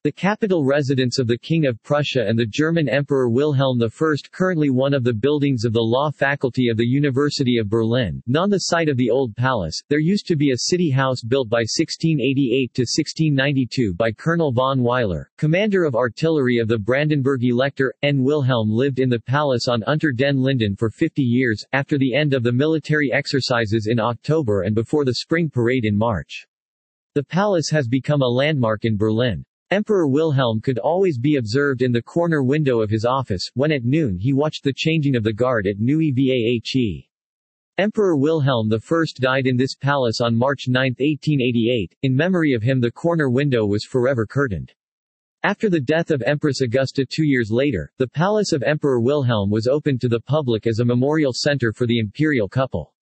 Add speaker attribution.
Speaker 1: The capital residence of the King of Prussia and the German Emperor Wilhelm I, currently one of the buildings of the law faculty of the University of Berlin, on the site of the old palace. There used to be a city house built by 1688 to 1692 by Colonel von Weiler, commander of artillery of the Brandenburg Elector. N. Wilhelm lived in the palace on Unter den Linden for 50 years, after the end of the military exercises in October and before the spring parade in March. The palace has become a landmark in Berlin. Emperor Wilhelm could always be observed in the corner window of his office, when at noon he watched the changing of the guard at Neue Vache. Emperor Wilhelm I died in this palace on March 9, 1888. In memory of him the corner window was forever curtained. After the death of Empress Augusta 2 years later, the palace of Emperor Wilhelm was opened to the public as a memorial center for the imperial couple.